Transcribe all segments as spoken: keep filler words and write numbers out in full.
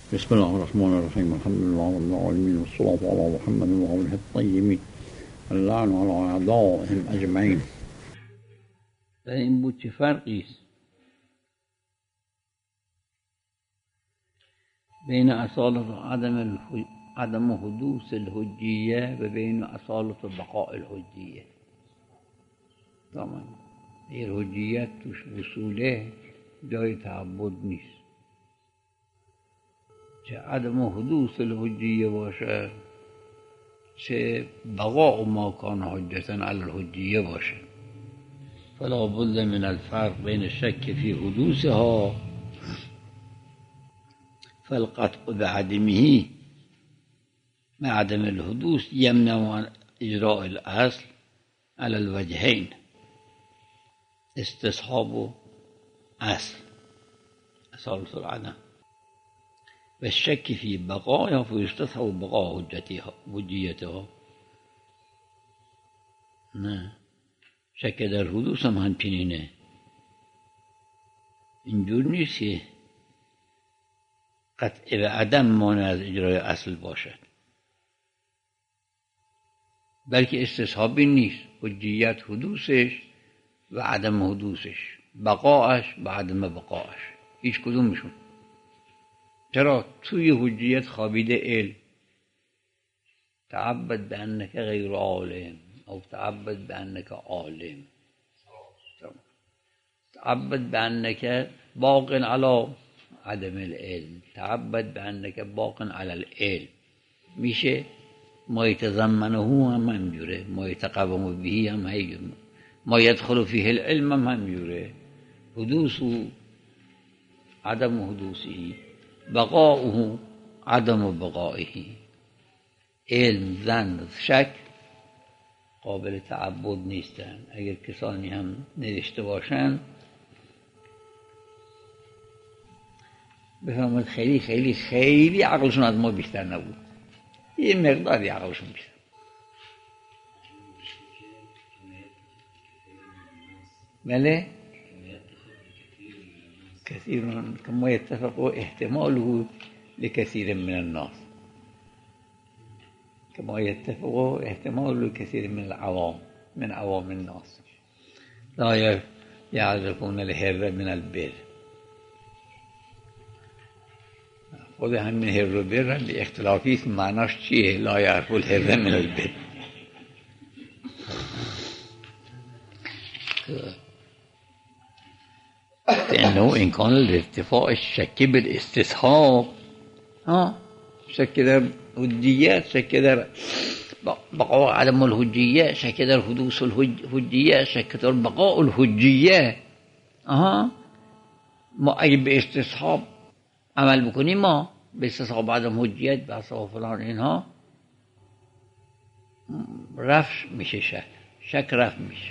بسم الله الرحمن الرحيم. الحمد لله رب العالمين والصلاة على محمد وآله الطيبين اللعن على أعدائهم أجمعين. این بود چه فرقی است بین اصالت عدم عدم حدوث الحجیه و بین اصالت بقاء الحجیه. تمام. این حجیت توش وصوله جای تعبد نیست. چه عدم حدوث الحجیه باشه چه بقاء ما کان حجتا علی الحجیه باشه، فلا بد من الفرق بین الشک فی حدوثها فالقطع بعدمه مع عدم الحدوث يمنع عن اجراء الاصل على الوجهين، استصحاب اصل اصالة العدم و الشک فی بقائها فيستصحب بقاء حجیتها. نه، شک در حدوث هم همچنینه. اینجور نیست که قطع به عدم مانع از اجرای اصل باشد، بلکه استصحابی نیست. حجیت حدوثش و عدم حدوثش، بقاش و عدم بقاش، هیچ کدومشون. چرا؟ توی حجیت خوابیده علم. تعبد بانک غیر عالم او تعبد بانک عالم، تعبد بانک باق علی عدم العلم، تعبد بانک باق علی العلم. میشه ما یتضمنه هم همجوره، ما یتقوم به هم همجوره، ما یدخل فیه العلم هم همجوره. حدوث عدم حدوثی، بقاؤه عدم بقائه. علم، ظن، شک قابل تعبد نیستن. اگر کسانی هم نوشته باشن بفهمید خیلی خیلی خیلی عقلشون از ما بیشتر نبود، یه مقداری عقلشون بیشتر. بله كثير كما يتفق احتماله لكثير من الناس كما يتفق احتماله لكثير من العوام من عوام الناس لا يعرفون الهر من البر. خود همین هر و بر به اختلافی است، معناش چیه؟ لا يعرف الهر من البر. لأنه إن كان الارتفاع الشك بالاستصحاب، ها شك در حجیت، شک در بقاء عدم الحجیه، شک در حدوث الحجیه، شک در بقاء الحجیه. آها، ما اگه به استصحاب عمل بکنیم، ما به استصحاب عدم حجیت و استصحاب فلان اینها رفع میشه، شک شک رفع میشه.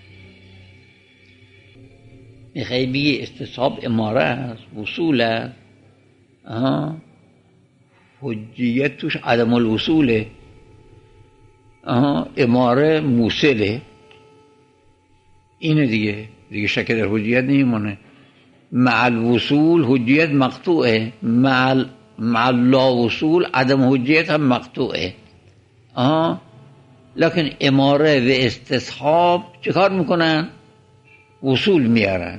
میخوایی بگی استصحاب اماره است، وصول است، آها، حجیت توش عدم الوصوله، آها، اماره موصله. اینه دیگه دیگه شک در حجیت نمیمونه. مع الوصول حجیت مقطوعه، مع مع لا وصول عدم حجیت هم مقطوعه. آها، لکن اماره و استصحاب چه کار میکنن؟ وصول میارن.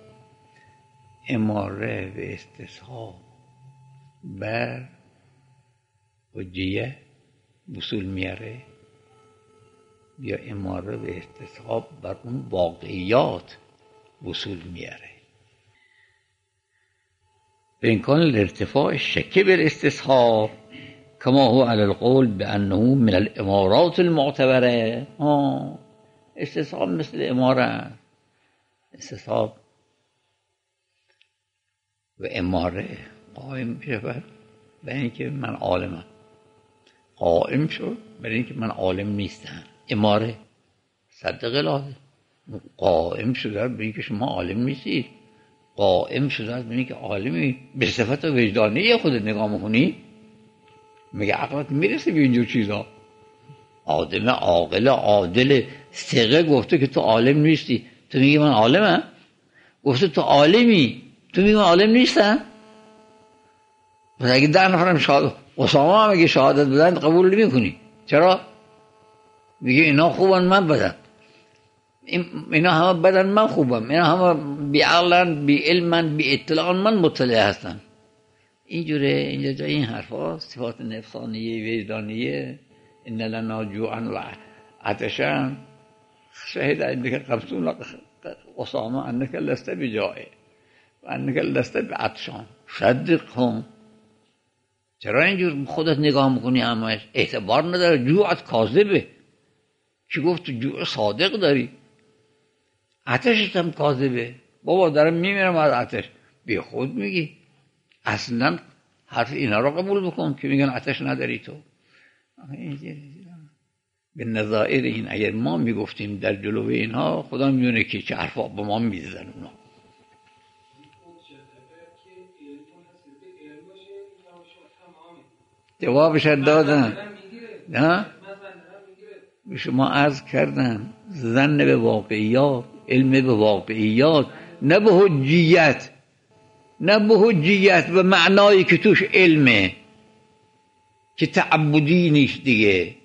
اماره و استصحاب بر حجیه وصول میاره، یا اماره و استصحاب بر اون واقعیات وصول میاره. بإمكان الارتفاع الشك بالاستصحاب كما هو على القول بأنه من الامارات المعتبره. آه، استصحاب مثل اماره، استصحاب و اماره قائم شود برای اینکه من عالمم، قائم شد برای اینکه من عالم نیستم. اماره صدق لاده، قائم شده برای اینکه شما عالم نیستید، قائم شده برای اینکه عالمی. به صفت وجدانی خودت نگاه میکنی، میگه عقلت میرسه به اینجور چیزا. آدم عاقل عادل ثقه گفته که تو عالم نیستی، تو میگی من عالمم. گفته تو عالمی، تو میگی من عالم نیستم. پس اگه ده نفرم شهادت، اسامه هم اگه شهادت بدن قبول نمی‌کنی. چرا؟ میگه اینا خوبن من بدن، اینا همه بدن من خوبم، اینا همه بی عقلن بی علمن بی اطلاعن من مطلع هستم. اینجوره. اینجا جای این حرفا صفات نفسانیه وجدانیه. ان لنا جوعا و عطشا شهد عندك خمسون اسامه انك لست بجائع و انك لست بعطشان صدقهم. چرا اینجور خودت نگاه میکنی؟ همش اعتبار نداره. جوعت کاذبه. کی گفت تو جوع صادق داری؟ عطشت هم کاذبه. بابا دارم میمیرم از عطش. بی خود میگی. اصلا حرف اینا رو قبول بکن که میگن عطش نداری تو. به نظائر این اگر ما میگفتیم در جلوی اینها، خدا میونه که چه حرفا به ما میزدن اونا. جوابش دادن. نه به شما عرض کردم ظن به واقعیات، علم به واقعیات، نه به حجیت، نه به حجیت و معنایی که توش علمه که تعبدی نیست دیگه.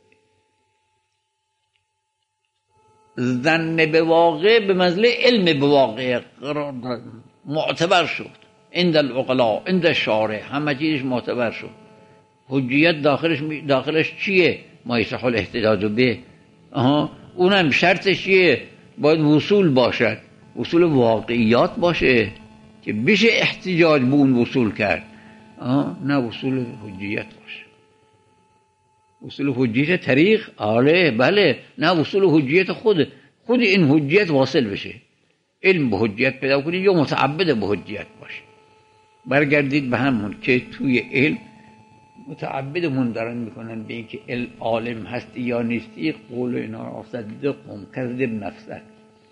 ظن به واقع به منزله علم به واقع قرار داد، معتبر شد عند العقلاء عند الشارع، همه چیزش معتبر شد. حجیت داخلش داخلش چیه؟ ما یصح الاحتجاج به. آها اونم شرطش چیه؟ باید وصول باشد، وصول واقعیات باشه که بشه احتجاج به اون وصول کرد. آها نه وصول حجیت باشه. وصول حجیت طریق آله بله، نه وصول حجیت خود خود این حجیت واصل بشه، علم به حجیت پیدا کنید یا متعبد به حجیت باشه. برگردید به همون که توی علم متعبدمون دارن میکنن به اینکه عالم هستی یا نیستی. قول اینا را صدقهم کذب نفسک.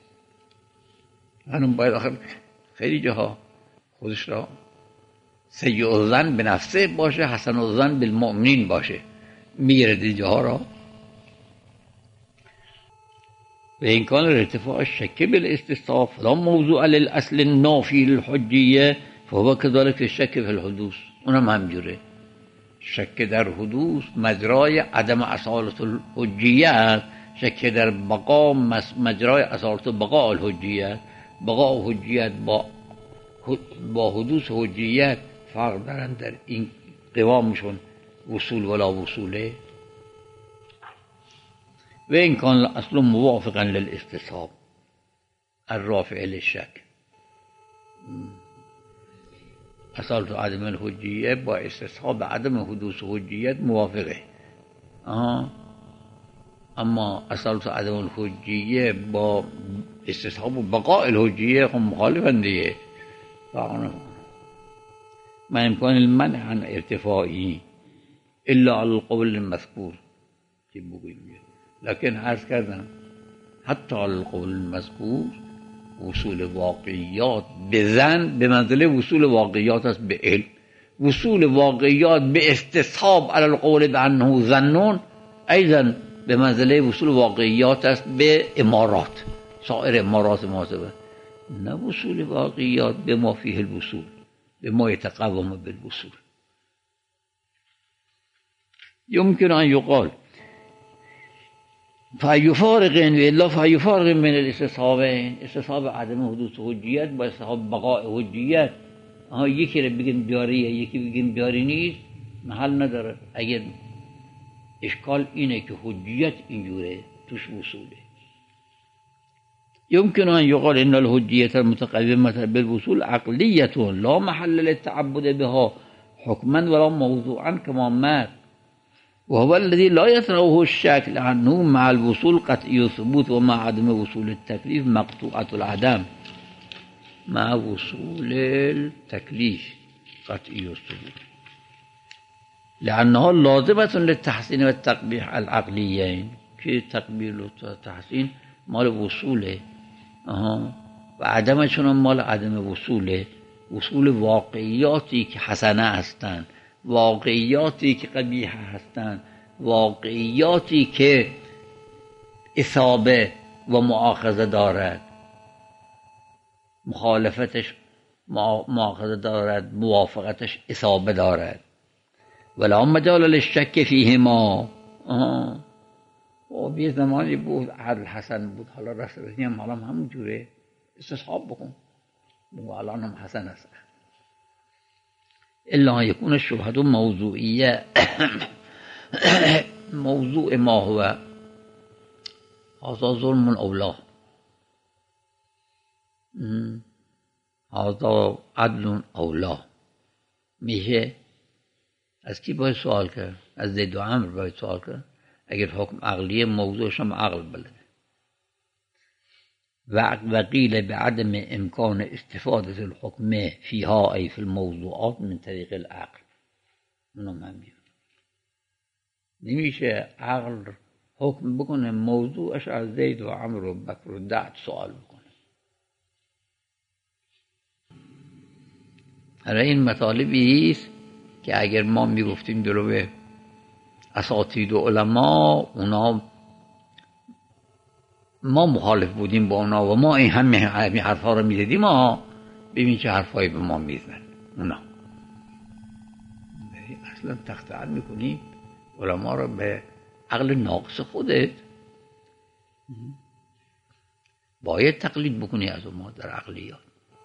هنون باید آخر خیلی جاها خودش را سیء الظن به نفسه باشه، حسن الظن بالمؤمنین باشه. میگرد جاها را و این کان ارتفاع الشک بالاستصحاب فلا موضوع للاصل النافی للحجیه فهو كذلك الشک فی الحدوث. اونم همجوره. شک در حدوث مجرای عدم اصالت الحجیت، شک در بقا مجرای اصالت بقاء الحجیت. بقاء حجیت با با حدوث حجیت فرق دارن در این قوامشون وصول ولا وصوله. و این کان اصلا موافقا للاستصحاب الرافع للشک. اصالت عدم الحجیه با استصحاب عدم حدوث حجیت موافقه. آه. اما اصالت عدم الحجیه با استصحاب بقاء الحجیه خب مخالفن دیگه. ما امکان المنع عن ارتفاعی الا على القول المذکور که بگویم. لکن عرض کردم حتی على القول المذکور وصول واقعیات به ظن به منزله وصول واقعیات است به علم. وصول واقعیات به استصحاب على القول بانه ظنون ایضا به منزله وصول واقعیات است به امارات، سایر امارات محاسبه. نه وصول واقعیات به ما فیه الوصول، به ما يتقوم بالوصول. يمكن أن يقال فيفارق إلا فيفارق من الاستصحابين، استصحاب عدم حدوث حجیت با استصحاب بقاء حجیت. ها یکی رو بگیم بیاریه یکی بگیم بیاری نیست محل نداره. اگر اشکال اینه که حجیت اینجوره توش وصوله. يمكن أن يقال إن الحجية المتقدمة بالوصول عقلية لا محل للتعبد بها حكما ولا موضوعا كما مات، وهو الذي لا يتركه الشك لأنه مع الوصول قطعي الثبوت ومع عدم وصول التكليف مقطوعة العدم. مع وصول التكليف قطعي الثبوت لأنها لازمة للتحسين والتقبيح العقليين كي تقبيل والتحسين مال وصوله. آها. و عدمشون هم مال عدم وصوله. وصول واقعیاتی که حسنه هستند، واقعیاتی که قبیح هستند، واقعیاتی که اصابه و مؤاخذه دارد. مخالفتش مؤاخذه دارد، موافقتش اصابه دارد. ولا مجال للشک فیهما. و یه زمانی بود عدل حسن بود، حالا رسولتی هم حالا همون جوره، استصحاب بکن و الان هم حسن است. الا یکون شبهت موضوعیه. موضوع ما هو هذا ظلم اولا، هذا عدل اولا. میشه از کی باید سوال کرد؟ از زید و عمرو باید سوال کرد. اگر حکم عقلیه موضوعش هم عقل بلده. و قیل بعدم امکان استفاده الحکم فیها ای فی الموضوعات من طریق العقل. اونو من میگم نمیشه عقل حکم بکنه موضوعش از زید و عمرو و بکر و دعد سوال بکنه. حالا این مطالبی است که اگر ما میگفتیم جلوی اساتید و علما، اونا ما مخالف بودیم با اونا و ما این همه همه حرفا رو میزدیم، ما ببین چه حرفایی به ما میزنن اونا. اصلا تخطئت میکنی علما رو به عقل ناقص خودت. باید تقلید بکنی از ما در عقلیات.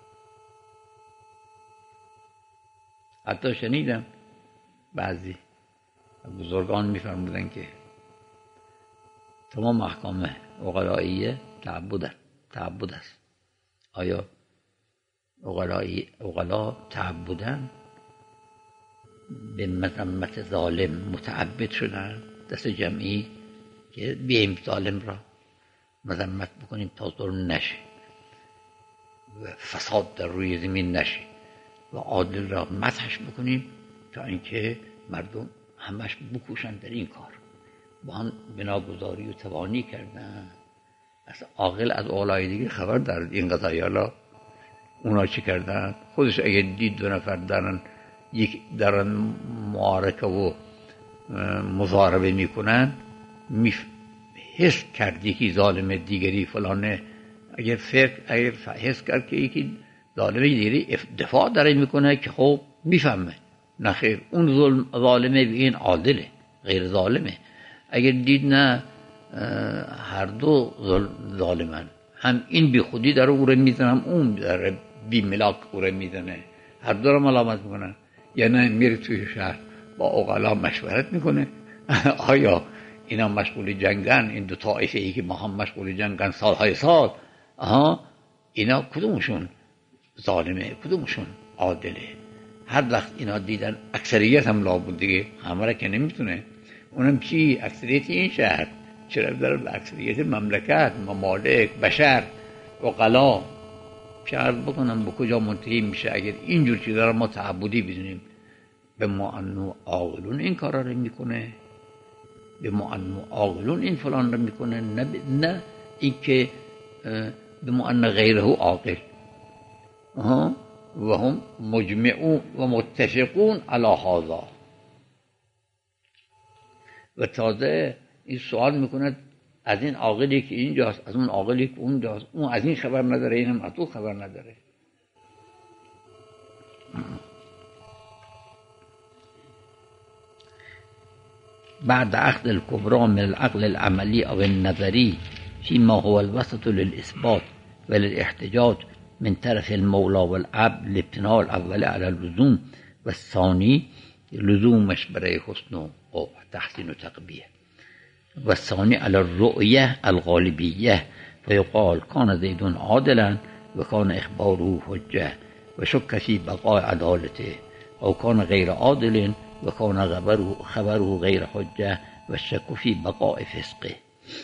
حتی شنیدم بعضی بزرگان میفرمودن که تمام احکام عقلائیه تعبدن، تعبد است. آیا عقلای عقلا تعبدن به مذمت ظالم متعبد شدن؟ دست جمعی که بیایم ظالم را مذمت بکنیم تا ظلم نشه و فساد در روی زمین نشه و عادل را مدحش بکنیم تا اینکه مردم همش بکوشن در این کار. با هم بناگذاری و توانی کردن. اصلا عاقل از عقلای دیگه خبر دارد این قضایی. حالا اونا چی کردن؟ خودش اگه دید دو نفر دارن یک دارن معارکه و مضاربه میکنن، میف... حس کرد یکی ظالم دیگری فلانه، اگر فکر اگر حس کرد که یکی ظالم دیگری دفاع داره میکنه که خب میفهمه نه خیر اون ظلم ظالمه به این عادله غیر ظالمه. اگر دید نه هر دو ظالمن، هم این بی خودی داره او رو میزنه هم اون داره بی ملاک او رو میزنه، هر دو رو ملامت میکنن. یا نه میره توی شهر با عقلا مشورت میکنه آیا اینا مشغول جنگن، این دو طایفه ای که ما هم مشغول جنگن سالهای سال، آها اینا کدومشون ظالمه کدومشون عادله؟ هر وقت اینا دیدن اکثریت هم لابد دیگه همه را که نمیتونه، اونم چی؟ اکثریت این شهر چرا داره به اکثریت مملکت، ممالک، بشر، عقلا شرط بکنم به کجا منتهی میشه اگر اینجور چیزا رو ما تعبدی بدونیم؟ به ما انو عاقلون این کارا رو میکنه، به ما انو عاقلون این فلان رو میکنه، نه ب... نه این که به ما ان غیره عاقل. آها و هم مجمعون و متفقون علی هذا. و تازه این سوال میکنه از این عاقلی که اینجاست، از اون عاقلی که اونجاست، اون از این خبر نداره این هم از اون خبر نداره. بعد أخذ الكبرى من العقل العملي أو النظري فيما هو الوسط للإثبات وللاحتجاج من طرف المولى والعبد الابتناء الأول على اللزوم والثاني لزومش برای حسن و تحسين وتقبيح، والثاني على الرؤية الغالبية فيقال كان زيد عادلا وكان إخباره حجة وشك في بقاء عدالته، أو كان غير عادل وكان خبره, خبره غير حجة والشك في بقاء فسقه.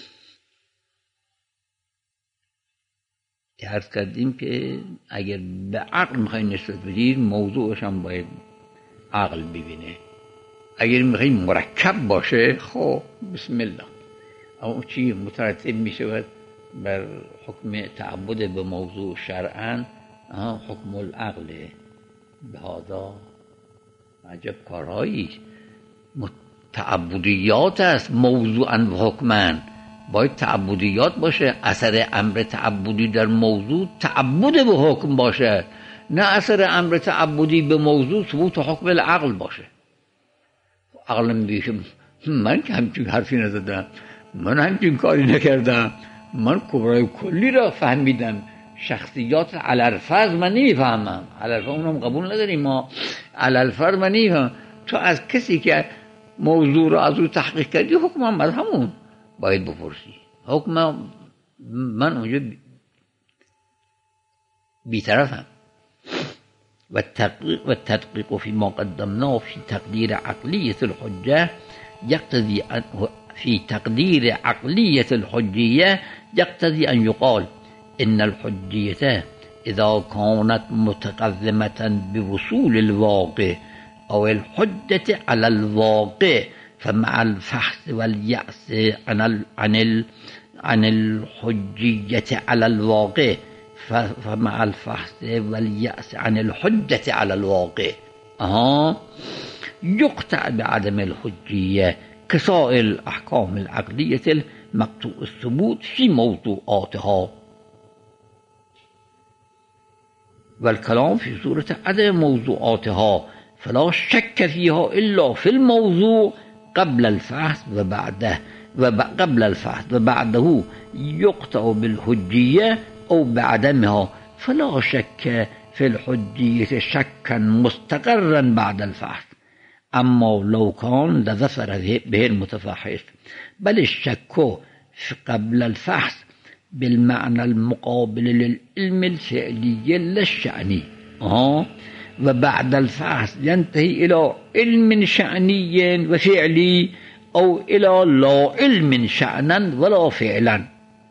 عرض کردیم که اگر به عقل میخواین نسبت بدید موضوعش هم باید عقل ببینه. اگر میخواین مرکب باشه خب بسم الله، اما چی مترتب میشود بر حکم تعبد به موضوع شرعاً حکم العقل. به هذا عجب کارهایی تعبدیات است موضوعاً و حکماً. باید تعبدیات باشه، اثر امر تعبدی در موضوع تعبد به حکم باشه، نه اثر امر تعبدی به موضوع ثبوت حکم العقل باشه. عقل میگه من که همچین حرفی نزدم، من همچین کاری نکردم، من کبرای کلی را فهمیدم، شخصیات علالفرض من نمیفهمم. علالفرض اونم قبول نداریم ما، علالفرض من نمیفهمم. تو از کسی که موضوع را از او تحقیق کردی حکم هم از همون باید بپرسی. حکم من اونجا بیطرفم. والتدقيق فيما قدمناه في تقدير عقلية الحجة يقتضي أن في تقدير عقلية الحجية يقتضي أن يقال إن الحجية إذا كانت متقدمة بوصول الواقع أو الحجة على الواقع فمع الفحص واليأس عن عن عن الحجية على الواقع فمع الفحص واليأس عن الحجة على الواقع أها يقطع بعدم الحجية كسائر الأحكام العقلية المقطوع الثبوت في موضوعاتها. والكلام في صورة عدم موضوعاتها فلا شك فيها إلا في الموضوع قبل الفحص وبعده وقبل الفحص وبعده يقطع بالحجية أو بعدمها فلا شك في الحجية شكا مستقرا بعد الفحص. أما لو كان لظفر به المتفحص بل الشك قبل الفحص بالمعنى المقابل للعلم الفعلي لا الشأني آه وبعد الفحص ينتهي إلى علم شأني وفعلي أو إلى لا علم شأنا ولا فعلا.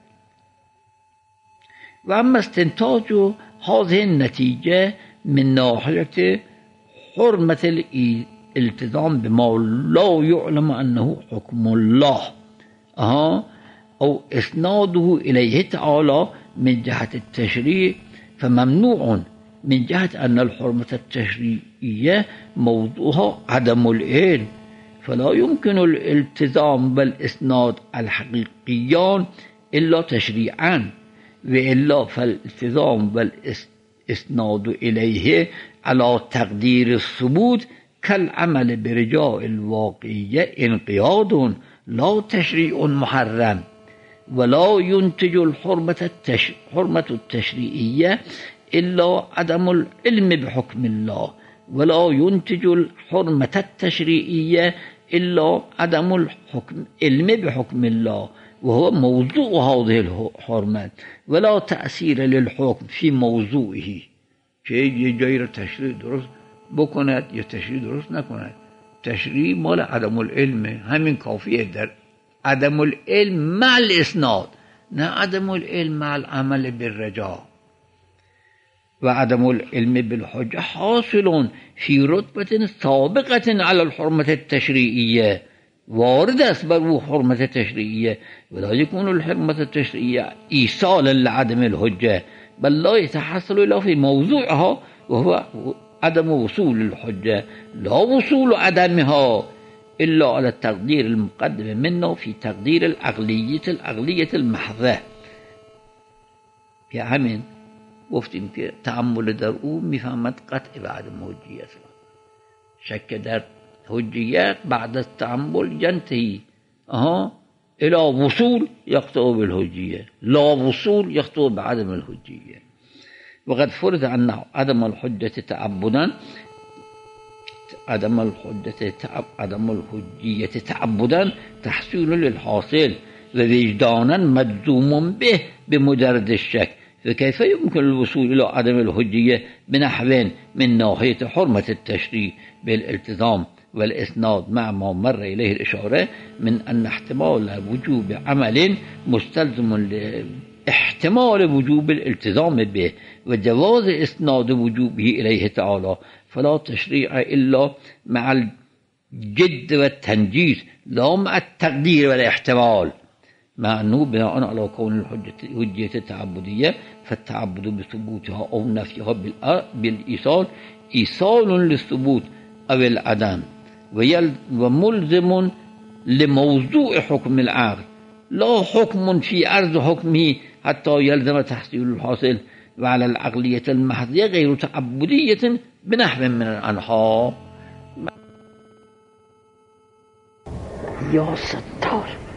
وأما استنتاج هذه النتيجة من ناحية حرمة الالتزام بما لا يعلم أنه حكم الله أه أو إسناده إليه تعالى من جهة التشريع فممنوع من جهة أن الحرمة التشريعية موضوعها عدم العلم، فلا يمكن الالتزام بالإسناد الحقيقيان إلا تشريعا، وإلا فالالتزام بالإسناد إليه على تقدير الثبوت كالعمل برجاء الواقعية انقياد لا تشريع محرم، ولا ينتج الحرمة التش... حرمة التشريعية إلا عدم العلم بحكم الله، ولا ينتج الحرمة التشريعية إلا عدم الحكم علم بحكم الله وهو موضوع هذه الحرمة، ولا تأثير للحكم في موضوعه که یه جایی را تشریع درست بکند یا تشریع درست نکند. تشریع مال عدم العلم، همین کافیه. در عدم العلم مع الاسناد، نه عدم العلم مع العمل بالرجاء. و عدم العلم بالحجة حاصل في رتبة سابقة على الحرمة التشريعية، وارد است بر او حرمت تشریعیه، ولا يكون الحرمة التشريعية إيصالا لعدم الحجة، بل لا يتحصل إلا في موضوعها وهو عدم وصول الحجة، لا وصول عدمها إلا على التقدير المقدم منه في تقدير العقلية العقلية المحضة. یا همین گفتیم که تأمل در او میفهمد قطع بعد حجیت. شک در حجیت بعد از تأمل ينتهي أها إلى وصول يقطع بالحجية، لا وصول يقطع بعدم الحجية. وقد فرض أن عدم الحجة تعبدا عدم الحجة تعب عدم الحجية تعبدا تحصيل للحاصل ووجدانا مجزوم به بمجرد الشك، فكيف يمكن الوصول إلى عدم الحجية بنحو من ناحية حرمة التشريع بالالتزام والإسناد مع ما مر إليه الإشارة من أن احتمال وجوب عمل مستلزم لاحتمال وجوب الالتزام به وجواز إسناد وجوبه إليه تعالى، فلا تشريع إلا مع الجد والتنجيز لا مع التقدير والاحتمال، مع أنه بناء على كون الحجية التعبدية فالتعبد بثبوتها أو نفيها بالإيصال إيصال للثبوت أو العدم وملزم لموضوع حكم العقل، لا حكم في عرض حكمه حتى يلزم تحصيل الحاصل، و علی العقلیت المحضیه غیر تعبدیت بنحو من الانها. یا ستار